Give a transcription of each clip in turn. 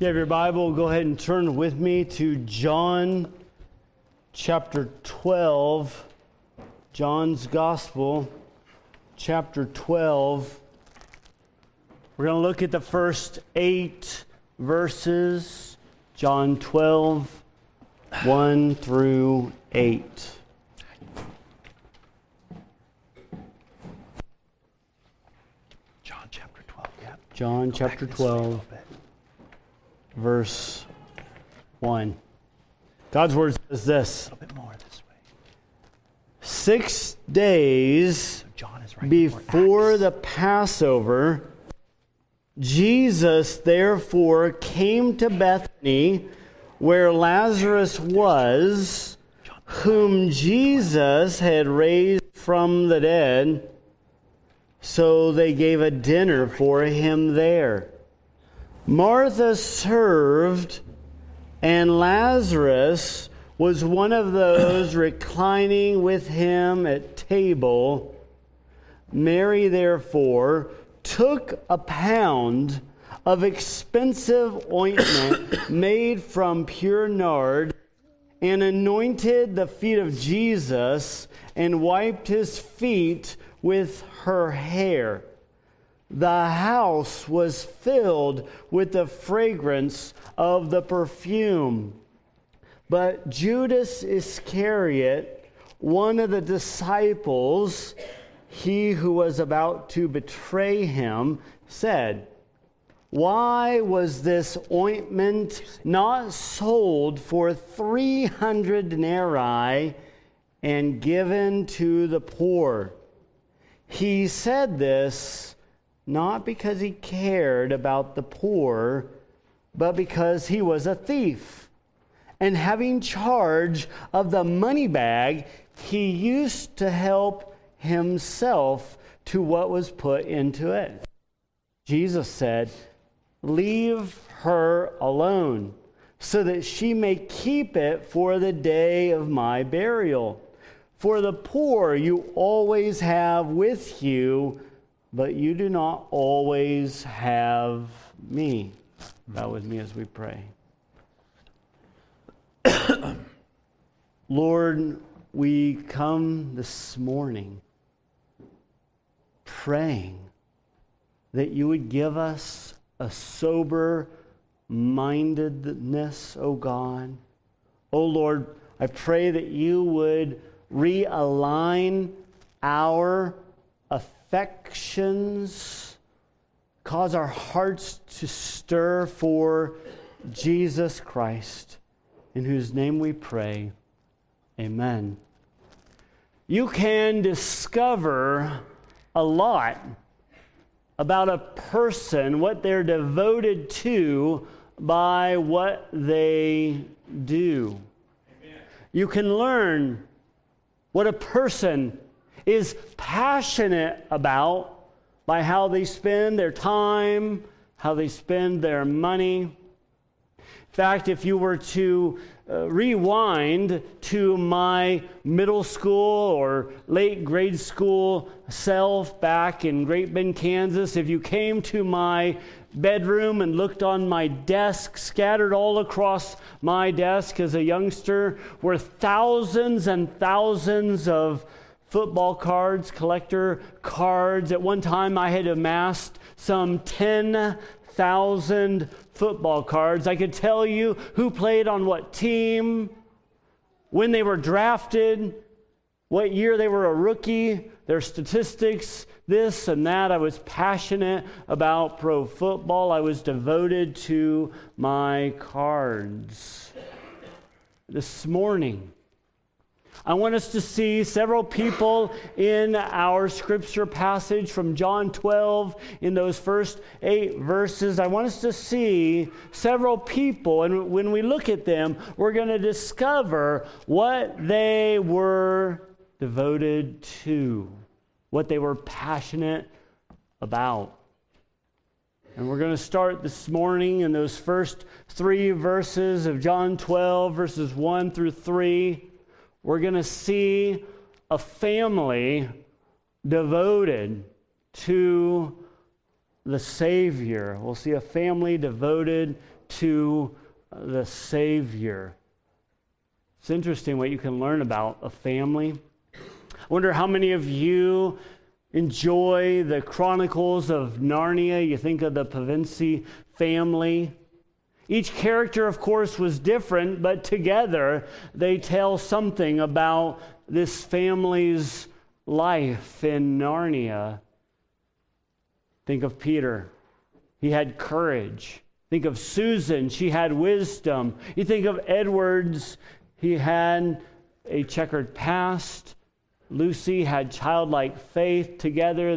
you have your Bible, go ahead and turn with me to John chapter 12. John's Gospel, chapter 12. We're going to look at the first 8 verses. John 12, 1 through 8. John chapter 12, yeah. John chapter 12, verse 1. God's word says this. A little bit more this way. 6 days John is right before the Passover, Jesus therefore came to Bethany, where Lazarus was, whom Jesus had raised from the dead. So they gave a dinner for him there. Martha served, and Lazarus was one of those reclining with him at table. Mary, therefore, took a pound of expensive ointment made from pure nard and anointed the feet of Jesus and wiped his feet with her hair. The house was filled with the fragrance of the perfume. But Judas Iscariot, one of the disciples, he who was about to betray him, said, "Why was this ointment not sold for 300 denarii and given to the poor?" He said this not because he cared about the poor, but because he was a thief. And having charge of the money bag, he used to help himself to what was put into it. Jesus said, "Leave her alone, so that she may keep it for the day of my burial. For the poor you always have with you, but you do not always have me." Bow with me as we pray. Lord, we come this morning praying that you would give us a sober mindedness, O God. O Lord, I pray that you would realign our affections, cause our hearts to stir for Jesus Christ, in whose name we pray. Amen. You can discover a lot about a person, what they're devoted to, by what they do. Amen. You can learn what a person is passionate about by how they spend their time, how they spend their money. In fact, if you were to rewind to my middle school or late grade school self back in Great Bend, Kansas, if you came to my bedroom and looked on my desk, scattered all across my desk as a youngster were thousands and thousands of football cards, collector cards. At one time, I had amassed some 10,000 football cards. I could tell you who played on what team, when they were drafted, what year they were a rookie, their statistics, this and that. I was passionate about pro football. I was devoted to my cards. This morning, I want us to see several people in our scripture passage from John 12 in those first 8 verses. I want us to see several people, and when we look at them, we're going to discover what they were devoted to, what they were passionate about. And we're going to start this morning in those first 3 verses of John 12, verses 1 through 3. We're going to see a family devoted to the Savior. We'll see a family devoted to the Savior. It's interesting what you can learn about a family. I wonder how many of you enjoy the Chronicles of Narnia. You think of the Pevensie family. Each character, of course, was different, but together they tell something about this family's life in Narnia. Think of Peter. He had courage. Think of Susan. She had wisdom. You think of Edwards. He had a checkered past. Lucy had childlike faith. Together,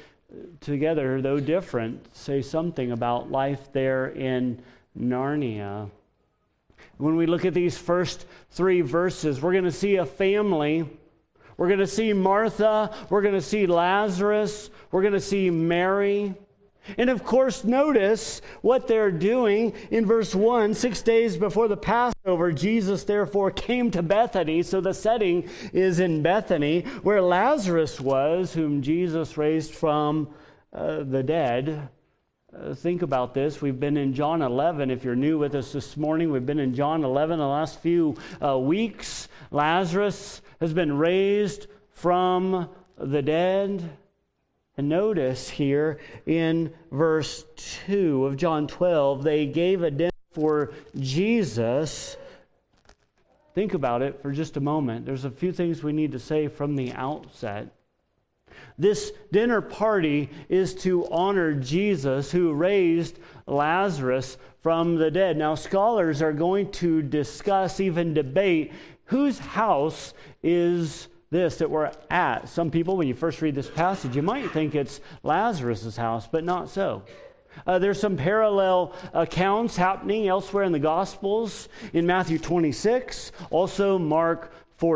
though different, say something about life there in Narnia. When we look at these first 3 verses, we're going to see a family. We're going to see Martha. We're going to see Lazarus. We're going to see Mary. And of course, notice what they're doing in verse 1. 6 days before the Passover, Jesus therefore came to Bethany. So the setting is in Bethany, where Lazarus was, whom Jesus raised from the dead. Think about this. We've been in John 11. If you're new with us this morning, we've been in John 11 the last few weeks. Lazarus has been raised from the dead. And notice here in verse 2 of John 12, they gave a dinner for Jesus. Think about it for just a moment. There's a few things we need to say from the outset. This dinner party is to honor Jesus, who raised Lazarus from the dead. Now, scholars are going to discuss, even debate, whose house is this that we're at. Some people, when you first read this passage, you might think it's Lazarus' house, but not so. There's some parallel accounts happening elsewhere in the Gospels, in Matthew 26, also Mark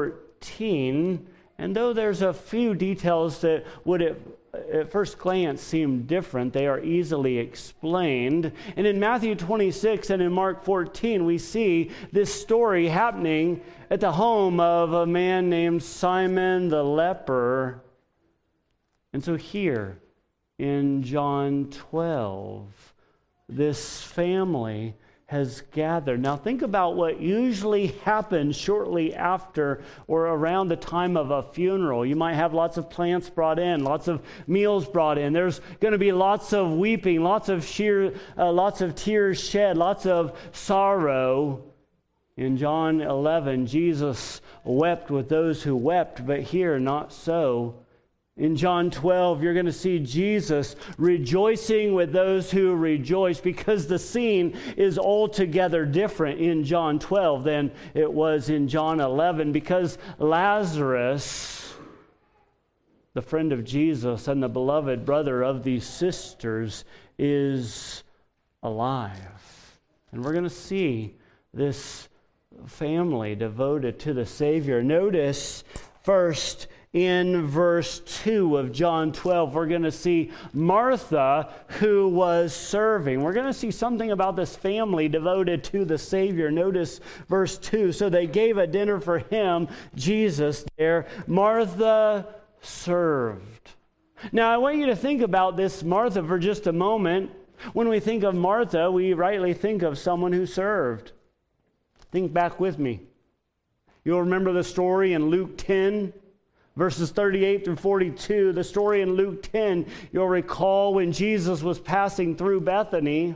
14. And though there's a few details that would at first glance seem different, they are easily explained. And in Matthew 26 and in Mark 14, we see this story happening at the home of a man named Simon the leper. And so here in John 12, this family has gathered. Now think about what usually happens shortly after or around the time of a funeral. You might have lots of plants brought in, lots of meals brought in. There's going to be lots of weeping, lots of tears shed, lots of sorrow. In John 11, Jesus wept with those who wept, but here not so. In John 12, you're going to see Jesus rejoicing with those who rejoice, because the scene is altogether different in John 12 than it was in John 11, because Lazarus, the friend of Jesus and the beloved brother of these sisters, is alive. And we're going to see this family devoted to the Savior. Notice first, in verse 2 of John 12, we're going to see Martha, who was serving. We're going to see something about this family devoted to the Savior. Notice verse 2. So they gave a dinner for him, Jesus, there. Martha served. Now, I want you to think about this Martha for just a moment. When we think of Martha, we rightly think of someone who served. Think back with me. You'll remember the story in Luke 10, verses 38 through 42, the story in Luke 10, you'll recall when Jesus was passing through Bethany,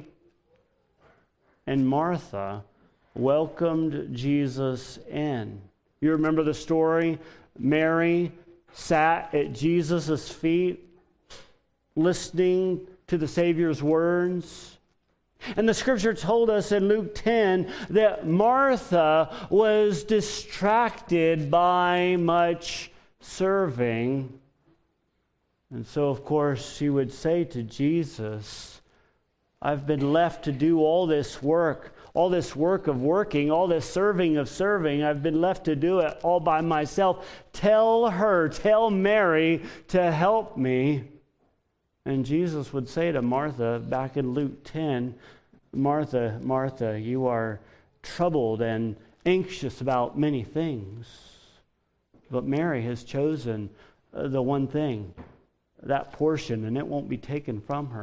and Martha welcomed Jesus in. You remember the story? Mary sat at Jesus' feet, listening to the Savior's words. And the scripture told us in Luke 10 that Martha was distracted by much serving. And so, of course, she would say to Jesus, I've been left to do all this work of working, all this serving of serving. I've been left to do it all by myself. Tell Mary to help me. And Jesus would say to Martha, back in Luke 10, Martha, Martha, you are troubled and anxious about many things. But Mary has chosen the one thing, that portion, and it won't be taken from her.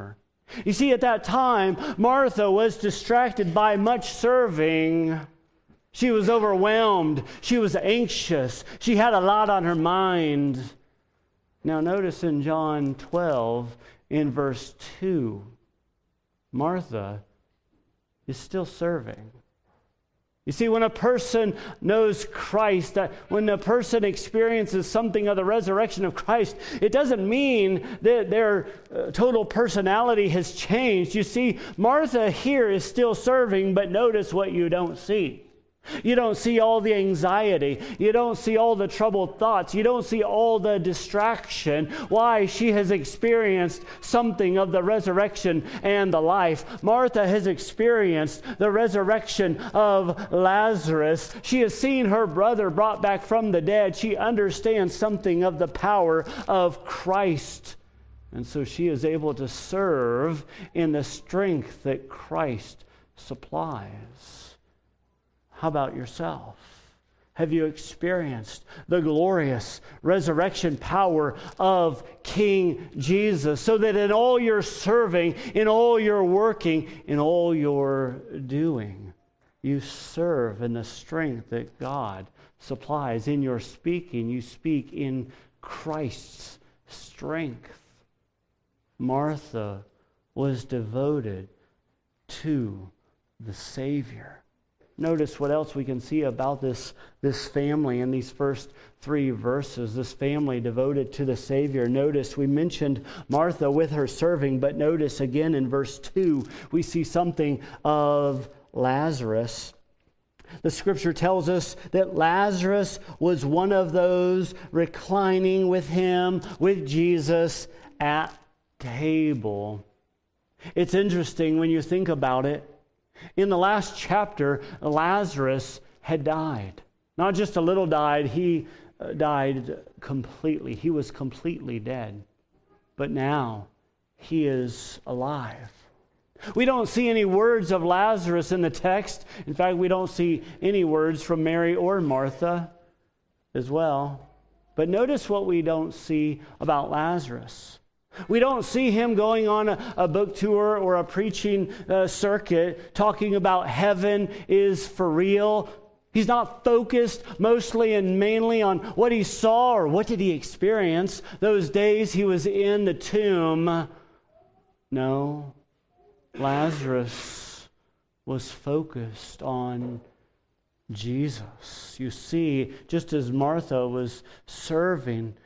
You see, at that time, Martha was distracted by much serving. She was overwhelmed. She was anxious. She had a lot on her mind. Now notice in John 12, in verse 2, Martha is still serving. You see, when a person knows Christ, when a person experiences something of the resurrection of Christ, it doesn't mean that their total personality has changed. You see, Martha here is still serving, but notice what you don't see. You don't see all the anxiety. You don't see all the troubled thoughts. You don't see all the distraction. Why? She has experienced something of the resurrection and the life. Martha has experienced the resurrection of Lazarus. She has seen her brother brought back from the dead. She understands something of the power of Christ. And so she is able to serve in the strength that Christ supplies. How about yourself? Have you experienced the glorious resurrection power of King Jesus so that in all your serving, in all your working, in all your doing, you serve in the strength that God supplies? In your speaking, you speak in Christ's strength. Martha was devoted to the Savior. Notice what else we can see about this family in these first 3 verses. This family devoted to the Savior. Notice we mentioned Martha with her serving, but notice again in verse 2, we see something of Lazarus. The scripture tells us that Lazarus was one of those reclining with him, with Jesus at table. It's interesting when you think about it. In the last chapter, Lazarus had died. Not just a little died, he died completely. He was completely dead. But now, he is alive. We don't see any words of Lazarus in the text. In fact, we don't see any words from Mary or Martha as well. But notice what we don't see about Lazarus. We don't see him going on a book tour or a preaching circuit talking about heaven is for real. He's not focused mostly and mainly on what he saw or what did he experience those days he was in the tomb. No, Lazarus was focused on Jesus. You see, just as Martha was serving,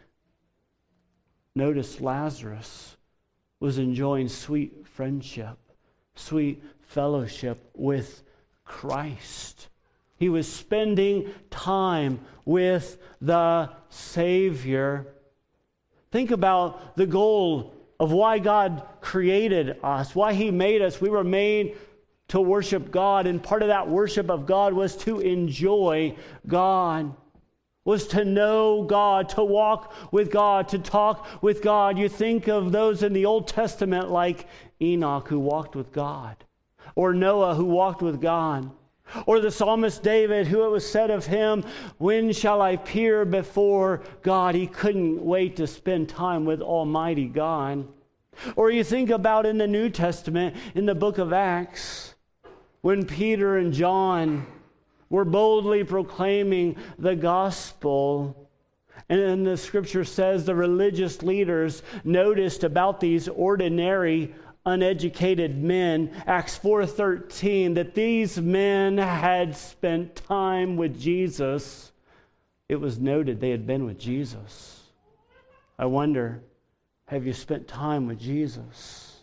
notice Lazarus was enjoying sweet friendship, sweet fellowship with Christ. He was spending time with the Savior. Think about the goal of why God created us, why He made us. We were made to worship God, and part of that worship of God was to enjoy God, was to know God, to walk with God, to talk with God. You think of those in the Old Testament like Enoch, who walked with God, or Noah, who walked with God, or the psalmist David, who it was said of him, when shall I appear before God? He couldn't wait to spend time with Almighty God. Or you think about in the New Testament, in the book of Acts, when Peter and John were boldly proclaiming the gospel. And then the scripture says the religious leaders noticed about these ordinary, uneducated men, Acts 4:13, that these men had spent time with Jesus. It was noted they had been with Jesus. I wonder, have you spent time with Jesus?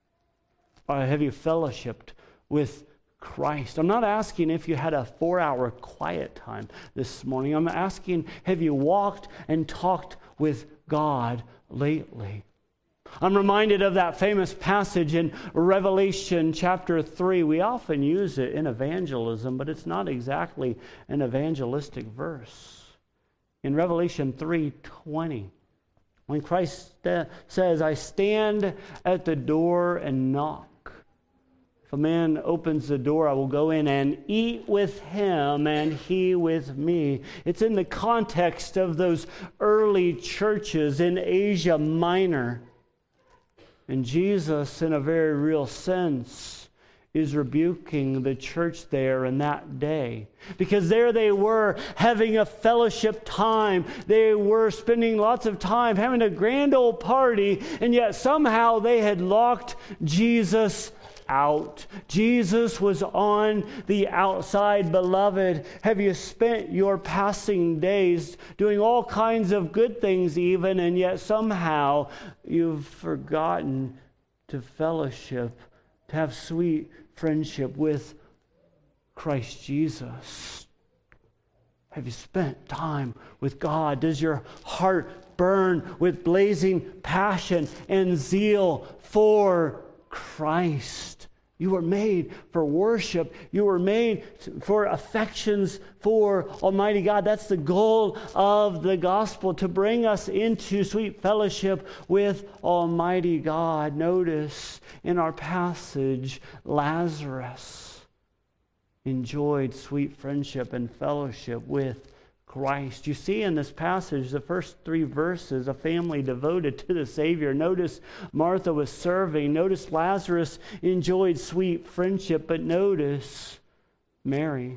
Or have you fellowshiped with Christ? I'm not asking if you had a 4-hour quiet time this morning. I'm asking, have you walked and talked with God lately? I'm reminded of that famous passage in Revelation chapter 3. We often use it in evangelism, but it's not exactly an evangelistic verse. In Revelation 3:20, when Christ says, I stand at the door and knock. If a man opens the door, I will go in and eat with him and he with me. It's in the context of those early churches in Asia Minor. And Jesus, in a very real sense, is rebuking the church there in that day. Because there they were having a fellowship time. They were spending lots of time having a grand old party, and yet somehow they had locked Jesus out. Jesus was on the outside. Beloved, have you spent your passing days doing all kinds of good things even, and yet somehow you've forgotten to fellowship, to have sweet friendship with Christ Jesus? Have you spent time with God? Does your heart burn with blazing passion and zeal for Christ? You were made for worship. You were made for affections for Almighty God. That's the goal of the gospel, to bring us into sweet fellowship with Almighty God. Notice in our passage, Lazarus enjoyed sweet friendship and fellowship with Christ. You see in this passage, the first 3 verses, a family devoted to the Savior. Notice Martha was serving. Notice Lazarus enjoyed sweet friendship. But notice Mary.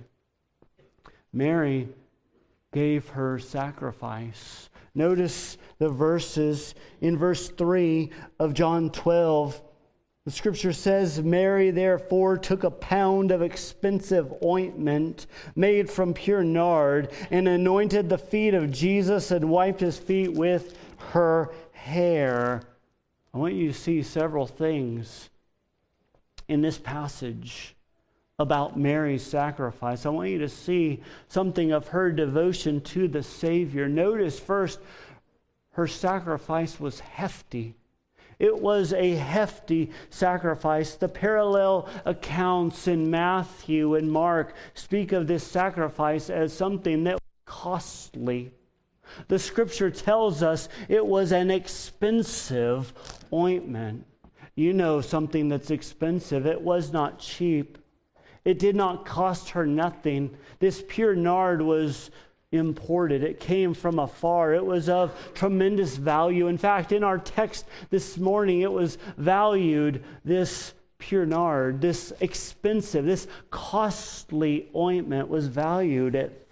Mary gave her sacrifice. Notice the verses. In verse 3 of John 12, the scripture says, Mary therefore took a pound of expensive ointment made from pure nard and anointed the feet of Jesus and wiped his feet with her hair. I want you to see several things in this passage about Mary's sacrifice. I want you to see something of her devotion to the Savior. Notice first, her sacrifice was hefty. It was a hefty sacrifice. The parallel accounts in Matthew and Mark speak of this sacrifice as something that was costly. The scripture tells us it was an expensive ointment. You know something that's expensive. It was not cheap. It did not cost her nothing. This pure nard was imported. It came from afar. It was of tremendous value. In fact, in our text this morning, it was valued, this pure nard, this expensive, this costly ointment was valued at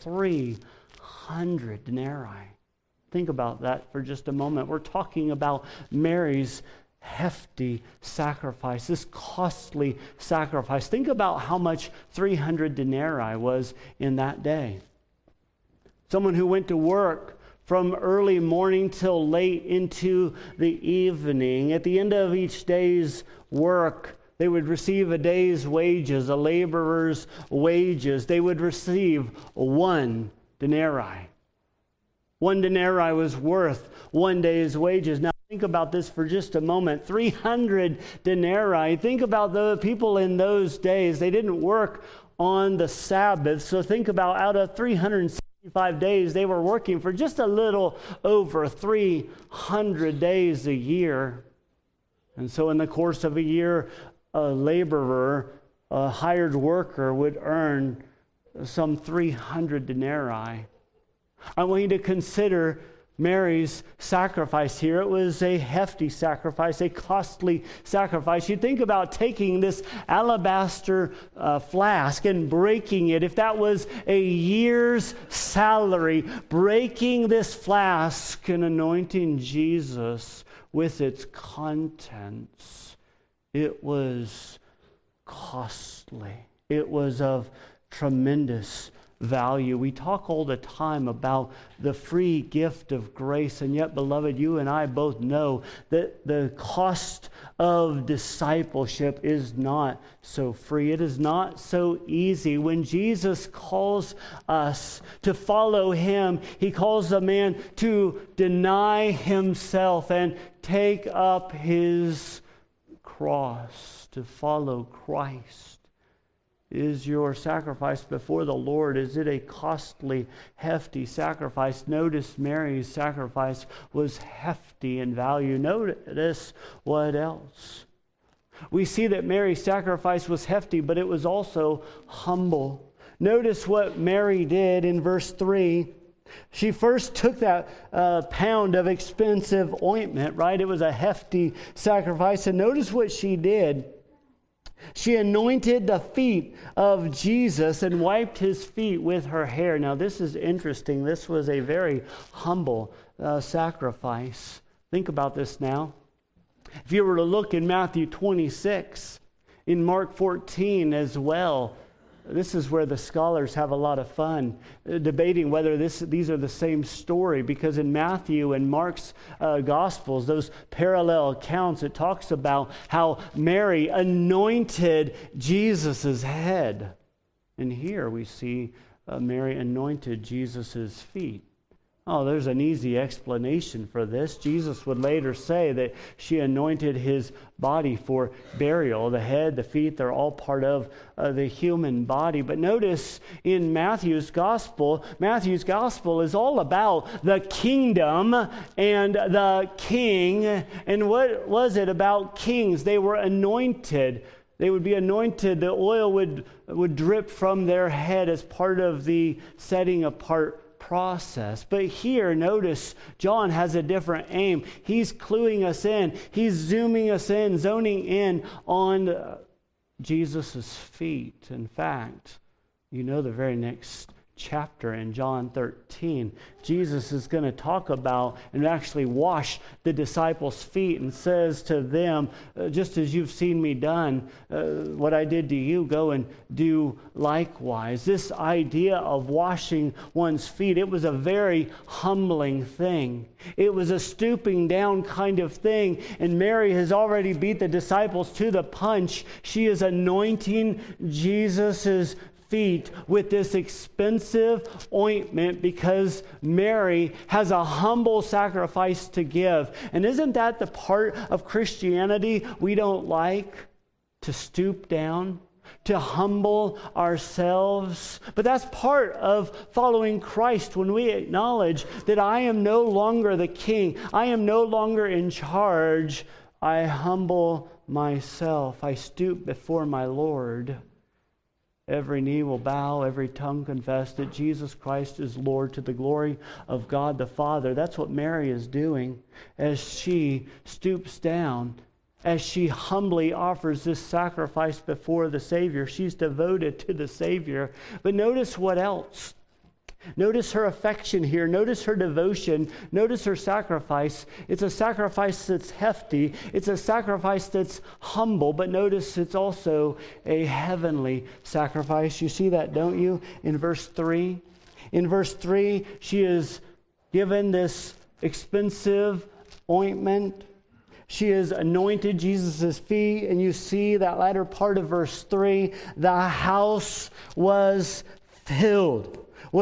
300 denarii. Think about that for just a moment. We're talking about Mary's hefty sacrifice, this costly sacrifice. Think about how much 300 denarii was in that day. Someone who went to work from early morning till late into the evening. At the end of each day's work, they would receive a day's wages, a laborer's wages. They would receive 1 denarii. 1 denarii was worth 1 day's wages. Now think about this for just a moment. 300 denarii. Think about the people in those days. They didn't work on the Sabbath. So think about out of 365 days, they were working for just a little over 300 days a year. And so in the course of a year, a laborer, a hired worker, would earn some 300 denarii. I want you to consider Mary's sacrifice here. It was a hefty sacrifice, a costly sacrifice. You think about taking this alabaster flask and breaking it. If that was a year's salary, breaking this flask and anointing Jesus with its contents, it was costly. It was of tremendous value. We talk all the time about the free gift of grace, and yet, beloved, you and I both know that the cost of discipleship is not so free. It is not so easy. When Jesus calls us to follow him, he calls a man to deny himself and take up his cross to follow Christ. Is your sacrifice before the Lord, is it a costly, hefty sacrifice? Notice Mary's sacrifice was hefty in value. Notice what else. We see that Mary's sacrifice was hefty, but it was also humble. Notice what Mary did in verse 3. She first took that pound of expensive ointment, right? It was a hefty sacrifice. And notice what she did. She anointed the feet of Jesus and wiped his feet with her hair. Now, this is interesting. This was a very humble sacrifice. Think about this now. If you were to look in Matthew 26, in Mark 14 as well, this is where the scholars have a lot of fun debating whether these are the same story, because in Matthew and Mark's Gospels, those parallel accounts, it talks about how Mary anointed Jesus' head. And here we see Mary anointed Jesus' feet. Oh, there's an easy explanation for this. Jesus would later say that she anointed his body for burial. The head, the feet, they're all part of the human body. But notice in Matthew's gospel is all about the kingdom and the king. And what was it about kings? They were anointed. They would be anointed. The oil would drip from their head as part of the setting apart process. But here, notice, John has a different aim. He's cluing us in. He's zooming us in, zoning in on Jesus' feet. In fact, you know the very next chapter in John 13, Jesus is going to talk about and actually wash the disciples' feet and says to them, just as you've seen me done, what I did to you, go and do likewise. This idea of washing one's feet, it was a very humbling thing. It was a stooping down kind of thing. And Mary has already beat the disciples to the punch. She is anointing Jesus's feet with this expensive ointment because Mary has a humble sacrifice to give. And isn't that the part of Christianity we don't like? To stoop down, to humble ourselves. But that's part of following Christ when we acknowledge that I am no longer the king. I am no longer in charge. I humble myself. I stoop before my Lord. Every knee will bow, every tongue confess that Jesus Christ is Lord to the glory of God the Father. That's what Mary is doing as she stoops down, as she humbly offers this sacrifice before the Savior. She's devoted to the Savior. But notice what else. Notice her affection here. Notice her devotion. Notice her sacrifice. It's a sacrifice that's hefty. It's a sacrifice that's humble. But notice it's also a heavenly sacrifice. You see that, don't you? In verse 3. In verse 3, she is given this expensive ointment. She has anointed Jesus' feet. And you see that latter part of verse 3. The house was filled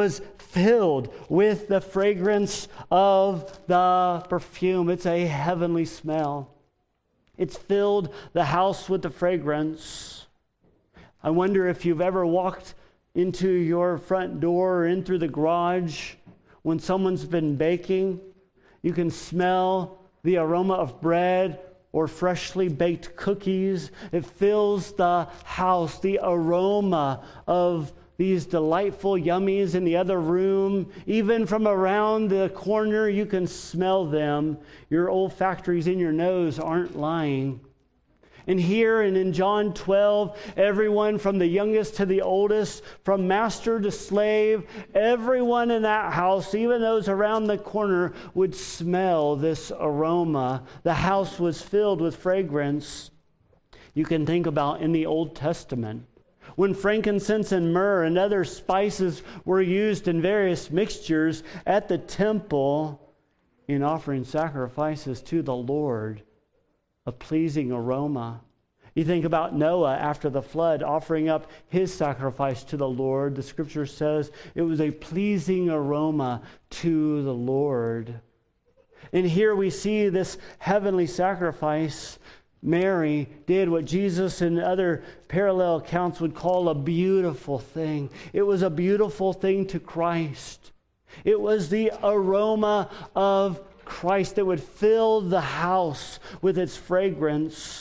with the fragrance of the perfume. It's a heavenly smell. It's filled the house with the fragrance. I wonder if you've ever walked into your front door or in through the garage when someone's been baking. You can smell the aroma of bread or freshly baked cookies. It fills the house, the aroma of these delightful yummies in the other room. Even from around the corner, you can smell them. Your olfactories in your nose aren't lying. And here and in John 12, everyone from the youngest to the oldest, from master to slave, everyone in that house, even those around the corner, would smell this aroma. The house was filled with fragrance. You can think about in the Old Testament, when frankincense and myrrh and other spices were used in various mixtures at the temple in offering sacrifices to the Lord, a pleasing aroma. You think about Noah after the flood offering up his sacrifice to the Lord. The scripture says it was a pleasing aroma to the Lord. And here we see this heavenly sacrifice. Mary did what Jesus and other parallel accounts would call a beautiful thing. It was a beautiful thing to Christ. It was the aroma of Christ that would fill the house with its fragrance.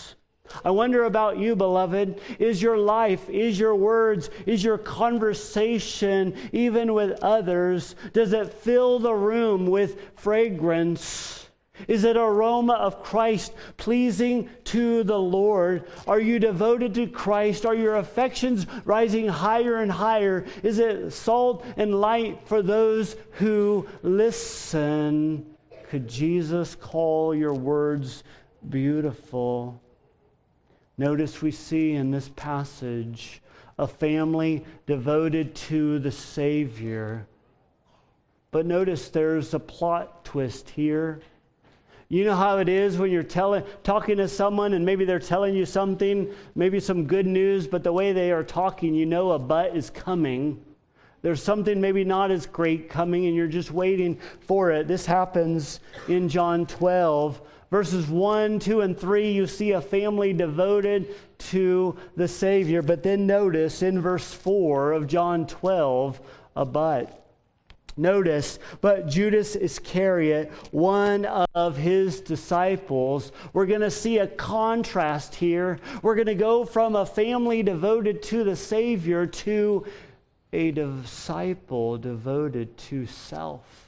I wonder about you, beloved. Is your life, is your words, is your conversation, even with others, does it fill the room with fragrance? Is it aroma of Christ pleasing to the Lord? Are you devoted to Christ? Are your affections rising higher and higher? Is it salt and light for those who listen? Could Jesus call your words beautiful? Notice we see in this passage a family devoted to the Savior. But notice there's a plot twist here. You know how it is when you're talking to someone and maybe they're telling you something, maybe some good news, but the way they are talking, you know a but is coming. There's something maybe not as great coming and you're just waiting for it. This happens in John 12. Verses 1, 2, and 3, you see a family devoted to the Savior. But then notice in verse 4 of John 12, a but. Notice, but Judas Iscariot, one of his disciples, we're going to see a contrast here. We're going to go from a family devoted to the Savior to a disciple devoted to self.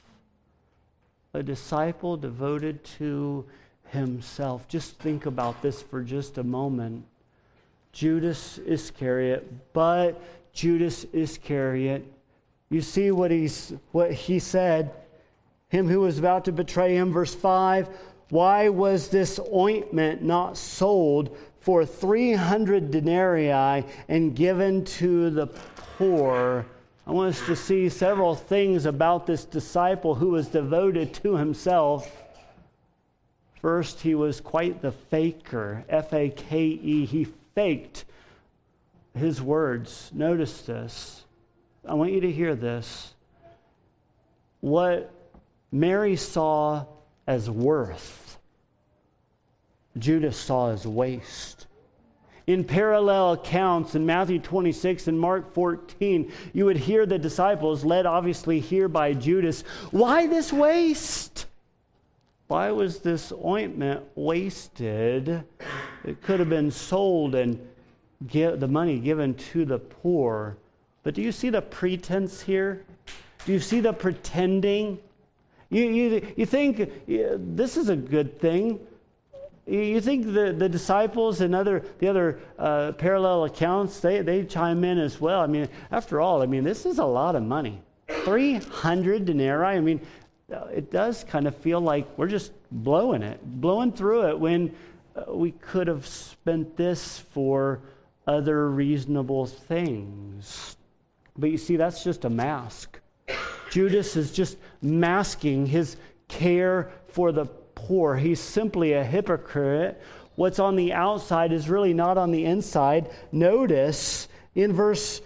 A disciple devoted to himself. Just think about this for just a moment. Judas Iscariot, but Judas Iscariot, you see what he said, him who was about to betray him, verse 5, why was this ointment not sold for 300 denarii and given to the poor? I want us to see several things about this disciple who was devoted to himself. First, he was quite the faker, F-A-K-E. He faked his words. Notice this. I want you to hear this. What Mary saw as worth, Judas saw as waste. In parallel accounts in Matthew 26 and Mark 14, you would hear the disciples, led obviously here by Judas, why this waste? Why was this ointment wasted? It could have been sold and the money given to the poor. But do you see the pretense here? Do you see the pretending? You think this is a good thing. You think the disciples and the other parallel accounts, they chime in as well. I mean, after all, this is a lot of money. 300 denarii. It does kind of feel like we're just blowing through it when we could have spent this for other reasonable things. But you see, that's just a mask. Judas is just masking his care for the poor. He's simply a hypocrite. What's on the outside is really not on the inside. Notice in verse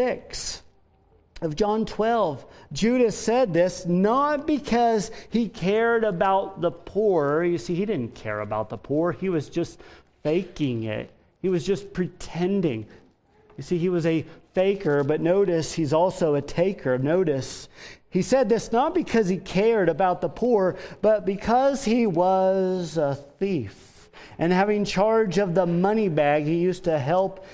6 of John 12, Judas said this not because he cared about the poor. You see, he didn't care about the poor. He was just faking it. He was just pretending. You see, he was a faker, but notice he's also a taker. Notice he said this not because he cared about the poor, but because he was a thief. And having charge of the money bag, he used to help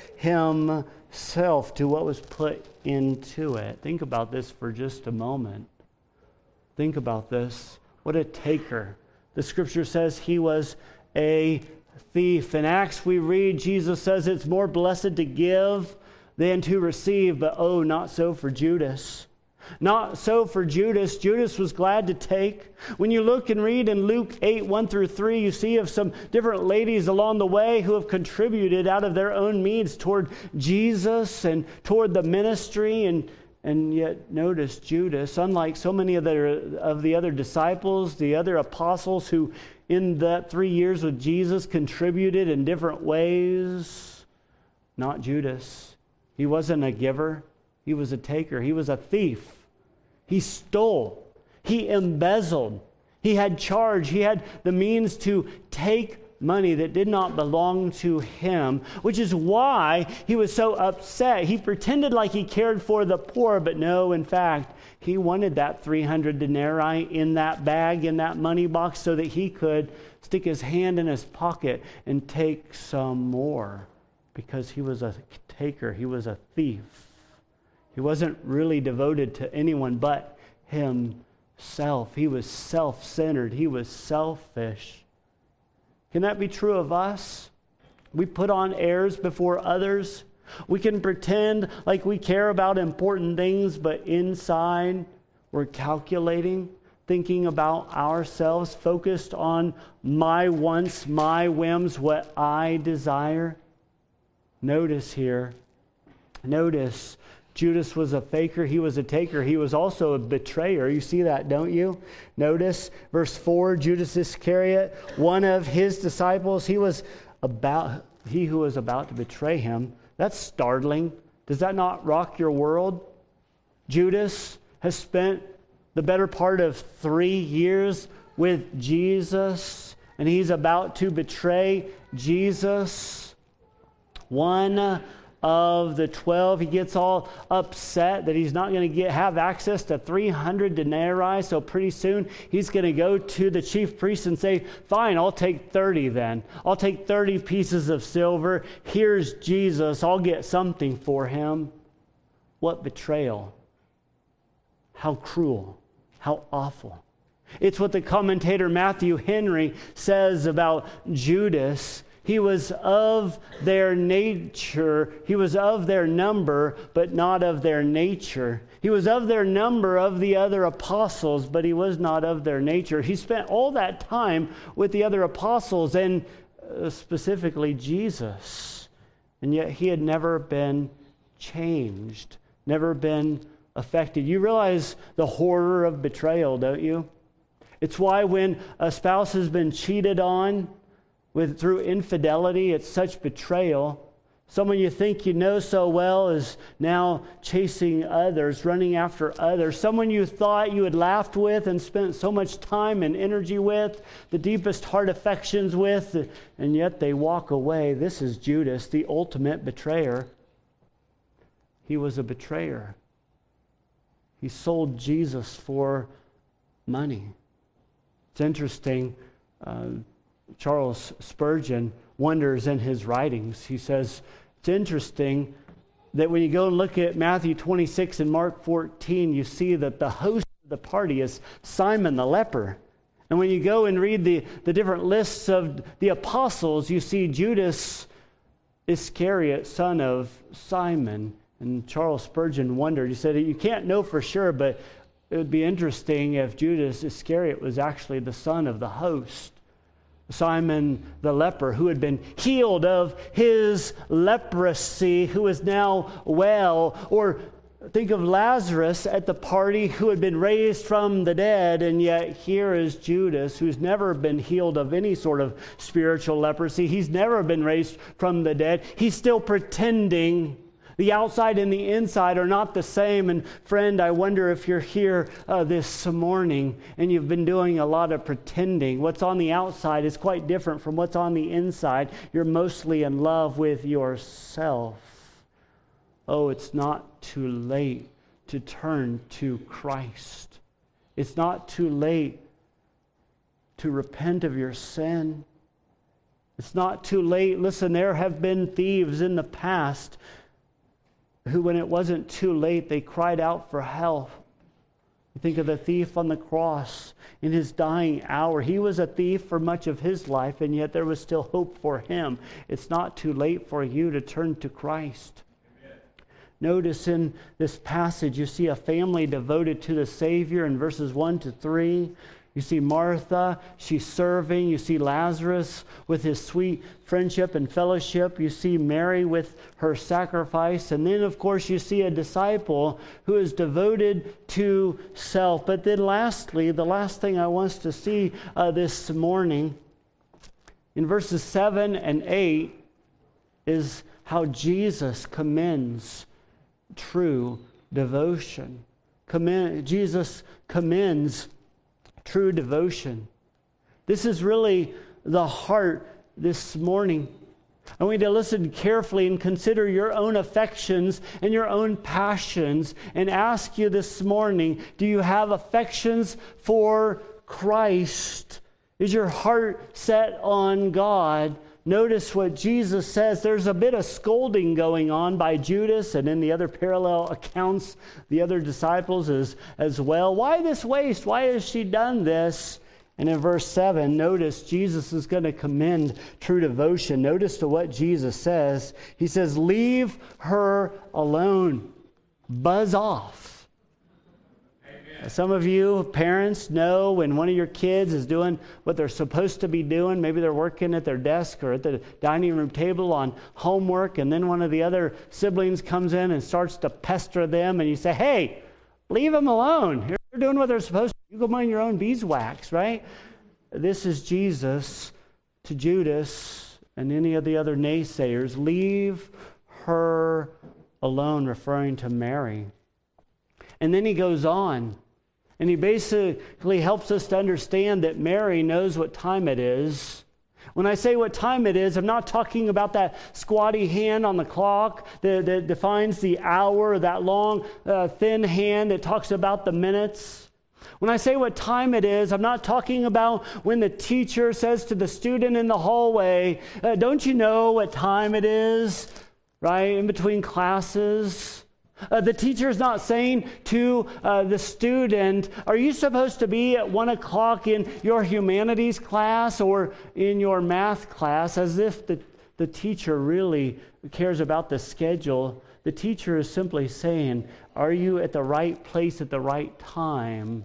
himself to what was put into it. Think about this for just a moment. Think about this. What a taker. The scripture says he was a thief. In Acts we read, Jesus says it's more blessed to give than to receive, but oh, not so for Judas. Not so for Judas. Judas was glad to take. When you look and read in Luke 8, 1 through 3, you see of some different ladies along the way who have contributed out of their own means toward Jesus and toward the ministry. And yet notice Judas, unlike so many of the other disciples, the other apostles who in that 3 years with Jesus contributed in different ways, not Judas. He wasn't a giver. He was a taker. He was a thief. He stole. He embezzled. He had charge. He had the means to take money that did not belong to him, which is why he was so upset. He pretended like he cared for the poor, but no, in fact, he wanted that 300 denarii in that bag, in that money box, so that he could stick his hand in his pocket and take some more, because he was a taker. He was a thief. He wasn't really devoted to anyone but himself. He was self-centered. He was selfish. Can that be true of us? We put on airs before others. We can pretend like we care about important things, but inside we're calculating, thinking about ourselves, focused on my wants, my whims, what I desire. Notice Judas was a faker. He was a taker. He was also a betrayer. You see that, don't you? Notice verse 4, Judas Iscariot, one of his disciples, he who was about to betray him. That's startling. Does that not rock your world? Judas has spent the better part of 3 years with Jesus, and he's about to betray Jesus. One of the 12, he gets all upset that he's not going to have access to 300 denarii. So pretty soon he's going to go to the chief priest and say, fine, I'll take 30 then. I'll take 30 pieces of silver. Here's Jesus. I'll get something for him. What betrayal. How cruel. How awful. It's what the commentator Matthew Henry says about Judas. He was of their nature. He was of their number, but not of their nature. He was of their number of the other apostles, but he was not of their nature. He spent all that time with the other apostles and specifically Jesus. And yet he had never been changed, never been affected. You realize the horror of betrayal, don't you? It's why when a spouse has been cheated on, through infidelity, it's such betrayal. Someone you think you know so well is now chasing others, running after others. Someone you thought you had laughed with and spent so much time and energy with, the deepest heart affections with, and yet they walk away. This is Judas, the ultimate betrayer. He was a betrayer. He sold Jesus for money. It's interesting. Charles Spurgeon wonders in his writings. He says, it's interesting that when you go and look at Matthew 26 and Mark 14, you see that the host of the party is Simon the leper. And when you go and read the different lists of the apostles, you see Judas Iscariot, son of Simon. And Charles Spurgeon wondered, he said, you can't know for sure, but it would be interesting if Judas Iscariot was actually the son of the host. Simon the leper, who had been healed of his leprosy, who is now well. Or think of Lazarus at the party, who had been raised from the dead, and yet here is Judas, who's never been healed of any sort of spiritual leprosy. He's never been raised from the dead. He's still pretending. The outside and the inside are not the same. And friend, I wonder if you're here this morning and you've been doing a lot of pretending. What's on the outside is quite different from what's on the inside. You're mostly in love with yourself. Oh, it's not too late to turn to Christ. It's not too late to repent of your sin. It's not too late. Listen, there have been thieves in the past who, when it wasn't too late, they cried out for help. You think of the thief on the cross in his dying hour. He was a thief for much of his life, and yet there was still hope for him. It's not too late for you to turn to Christ. Amen. Notice in this passage, you see a family devoted to the Savior in verses 1 to 3. You see Martha, she's serving. You see Lazarus with his sweet friendship and fellowship. You see Mary with her sacrifice. And then, of course, you see a disciple who is devoted to self. But then lastly, the last thing I want us to see this morning, in verses 7 and 8, is how Jesus commends true devotion. Jesus commends true devotion. This is really the heart this morning. I want you to listen carefully and consider your own affections and your own passions and ask you this morning, do you have affections for Christ? Is your heart set on God? Notice what Jesus says. There's a bit of scolding going on by Judas, and in the other parallel accounts, the other disciples as well. Why this waste? Why has she done this? And in verse 7, notice Jesus is going to commend true devotion. Notice to what Jesus says. He says, leave her alone. Buzz off. Amen. Some of you parents know when one of your kids is doing what they're supposed to be doing. Maybe they're working at their desk or at the dining room table on homework, and then one of the other siblings comes in and starts to pester them, and you say, hey, leave them alone. They're doing what they're supposed to. You go mind your own beeswax, right? This is Jesus to Judas and any of the other naysayers. Leave her alone, referring to Mary. And then he goes on, and he basically helps us to understand that Mary knows what time it is. When I say what time it is, I'm not talking about that squatty hand on the clock that defines the hour, that long, thin hand that talks about the minutes. When I say what time it is, I'm not talking about when the teacher says to the student in the hallway, don't you know what time it is, right, in between classes? The teacher's not saying to the student, are you supposed to be at 1 o'clock in your humanities class or in your math class, as if the teacher really cares about the schedule. The teacher is simply saying, are you at the right place at the right time?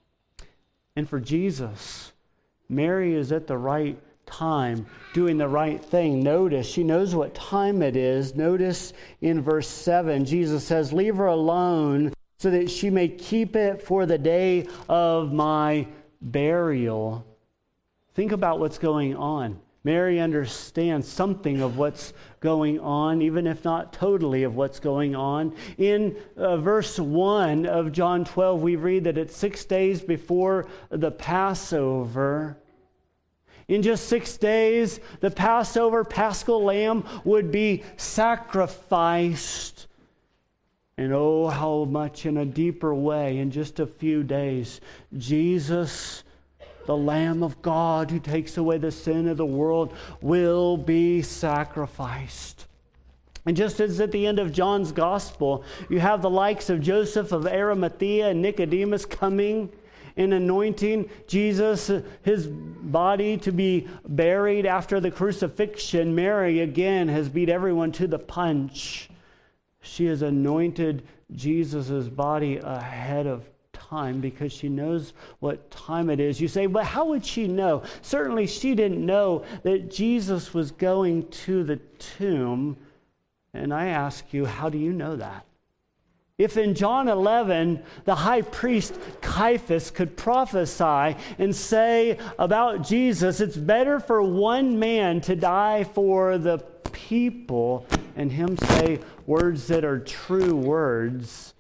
And for Jesus, Mary is at the right time, doing the right thing. Notice, she knows what time it is. Notice in verse 7, Jesus says, leave her alone so that she may keep it for the day of my burial. Think about what's going on. Mary understands something of what's going on, even if not totally of what's going on. In verse 1 of John 12, we read that it's 6 days before the Passover. In just 6 days, the Passover, Paschal lamb, would be sacrificed. And oh, how much in a deeper way, in just a few days, Jesus, the Lamb of God who takes away the sin of the world, will be sacrificed. And just as at the end of John's Gospel, you have the likes of Joseph of Arimathea and Nicodemus coming and anointing Jesus, his body to be buried after the crucifixion, Mary again has beat everyone to the punch. She has anointed Jesus' body ahead of time because she knows what time it is. You say, but how would she know? Certainly she didn't know that Jesus was going to the tomb. And I ask you, how do you know that? If in John 11, the high priest Caiaphas could prophesy and say about Jesus, it's better for one man to die for the people, and him say words that are true words,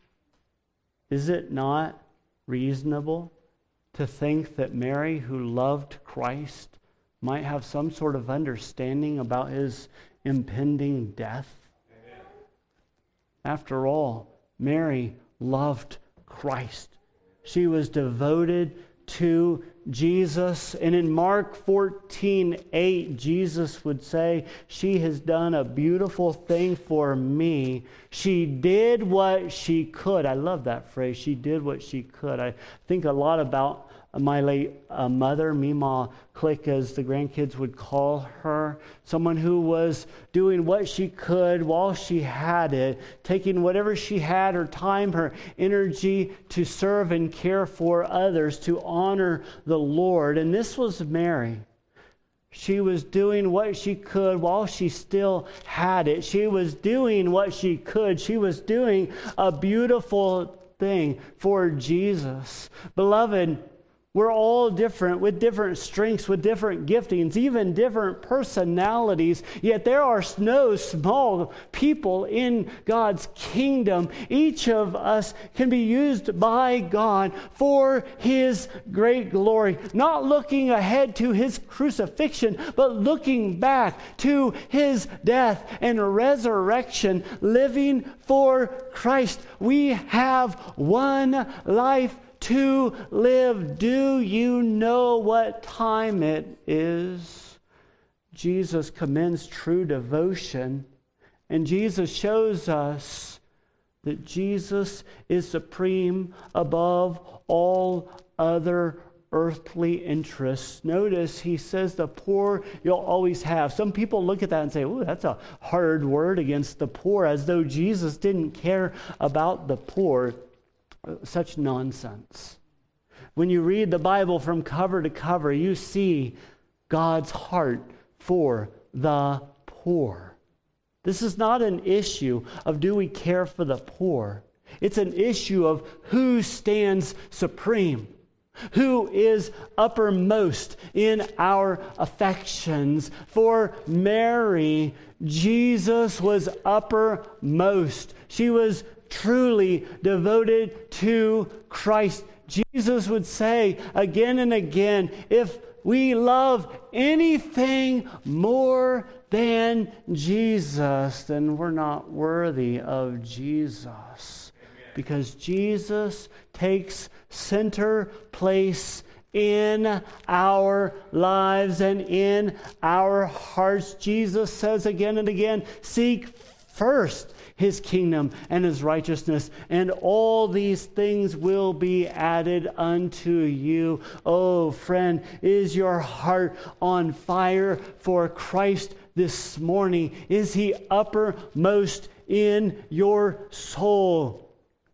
is it not reasonable to think that Mary, who loved Christ, might have some sort of understanding about his impending death? Amen. After all, Mary loved Christ. She was devoted to Jesus. And in Mark 14:8, Jesus would say, she has done a beautiful thing for me. She did what she could. I love that phrase. She did what she could. I think a lot about my late mother, Mima Click, as the grandkids would call her, someone who was doing what she could while she had it, taking whatever she had, her time, her energy, to serve and care for others, to honor the Lord. And this was Mary. She was doing what she could while she still had it. She was doing what she could. She was doing a beautiful thing for Jesus. Beloved, We're all different, with different strengths, with different giftings, even different personalities. Yet there are no small people in God's kingdom. Each of us can be used by God for His great glory. Not looking ahead to His crucifixion, but looking back to His death and resurrection, living for Christ. We have one life to live. Do you know what time it is? Jesus commends true devotion, and Jesus shows us that Jesus is supreme above all other earthly interests. Notice he says the poor you'll always have. Some people look at that and say, "Oh, that's a hard word against the poor," as though Jesus didn't care about the poor. Such nonsense. When you read the Bible from cover to cover, you see God's heart for the poor. This is not an issue of do we care for the poor. It's an issue of who stands supreme, who is uppermost in our affections. For Mary, Jesus was uppermost. She was truly devoted to Christ. Jesus would say again and again, if we love anything more than Jesus, then we're not worthy of Jesus. Because Jesus takes center place in our lives and in our hearts. Jesus says again and again, seek first His kingdom and His righteousness, and all these things will be added unto you. Oh, friend, is your heart on fire for Christ this morning? Is He uppermost in your soul?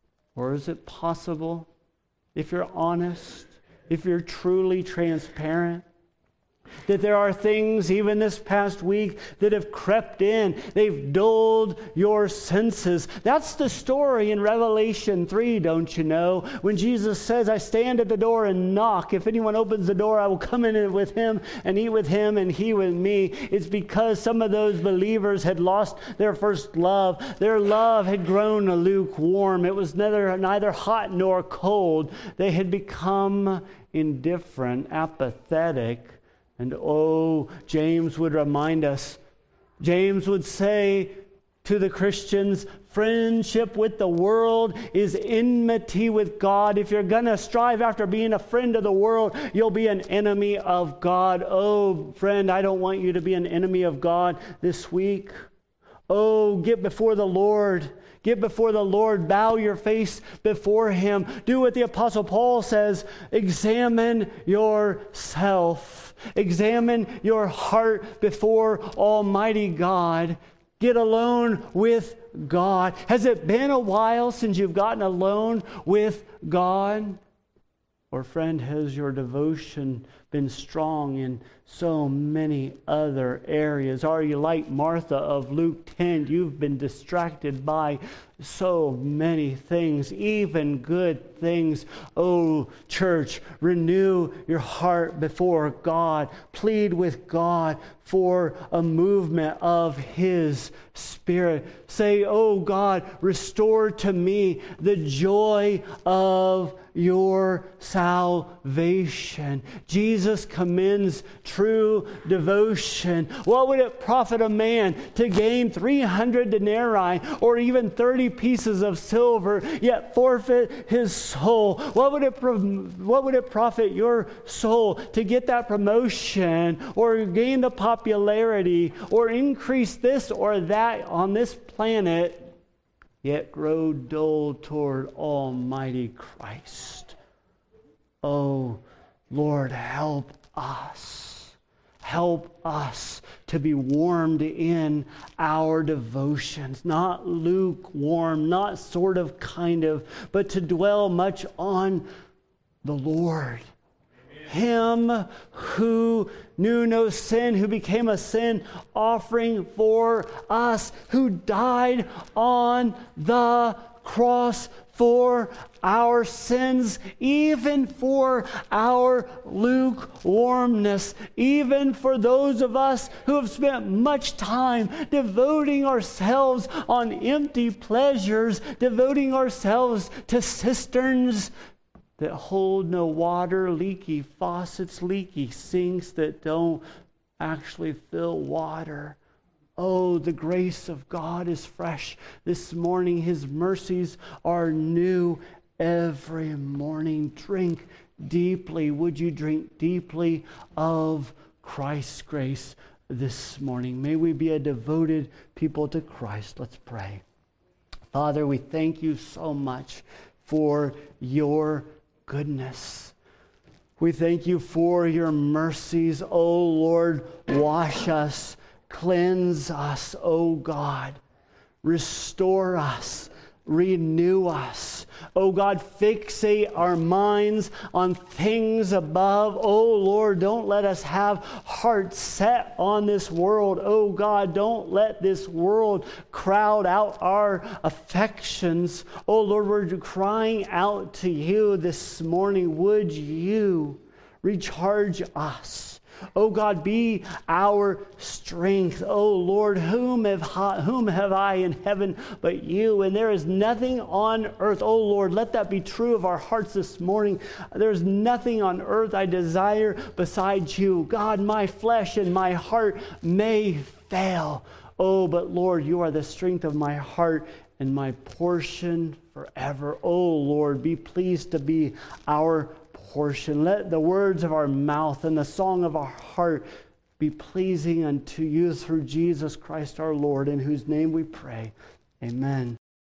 Or is it possible, if you're honest, if you're truly transparent, that there are things even this past week that have crept in. They've dulled your senses. That's the story in Revelation 3, don't you know? When Jesus says, I stand at the door and knock. If anyone opens the door, I will come in with him and eat with him and he with me. It's because some of those believers had lost their first love. Their love had grown lukewarm. It was neither hot nor cold. They had become indifferent, apathetic. And James would remind us, James would say to the Christians, friendship with the world is enmity with God. If you're going to strive after being a friend of the world, you'll be an enemy of God. Oh, friend, I don't want you to be an enemy of God this week. Oh, get before the Lord. Get before the Lord. Bow your face before Him. Do what the Apostle Paul says. Examine yourself. Examine your heart before Almighty God. Get alone with God. Has it been a while since you've gotten alone with God? Or, friend, has your devotion been strong in so many other areas? Are you like Martha of Luke 10? You've been distracted by so many things, even good things. Oh, church, renew your heart before God. Plead with God for a movement of His Spirit. Say, oh God, restore to me the joy of your salvation. Jesus commends true devotion. What would it profit a man to gain 300 denarii or even 30 pieces of silver, yet forfeit his soul? What would it profit your soul to get that promotion or gain the popularity or increase this or that on this planet, yet grow dull toward Almighty Christ? Oh, Lord, help us. Help us to be warmed in our devotions, not lukewarm, not sort of, kind of, but to dwell much on the Lord. Him who knew no sin, who became a sin offering for us, who died on the cross for our sins, even for our lukewarmness, even for those of us who have spent much time devoting ourselves on empty pleasures, devoting ourselves to cisterns that hold no water, leaky faucets, leaky sinks that don't actually fill water. Oh, the grace of God is fresh this morning. His mercies are new every morning. Drink deeply. Would you drink deeply of Christ's grace this morning? May we be a devoted people to Christ. Let's pray. Father, we thank you so much for your goodness. We thank you for your mercies. Oh Lord, wash us, cleanse us, oh God. Restore us, renew us. Oh God, fixate our minds on things above. Oh Lord, don't let us have hearts set on this world. Oh God, don't let this world crowd out our affections. Oh Lord, we're crying out to you this morning. Would you recharge us? Oh God, be our strength. Oh Lord, whom have I in heaven but you? And there is nothing on earth. Oh Lord, let that be true of our hearts this morning. There's nothing on earth I desire besides you. God, my flesh and my heart may fail. Oh, but Lord, you are the strength of my heart and my portion forever. Oh Lord, be pleased to be our portion. Let the words of our mouth and the song of our heart be pleasing unto you through Jesus Christ our Lord, in whose name we pray. Amen.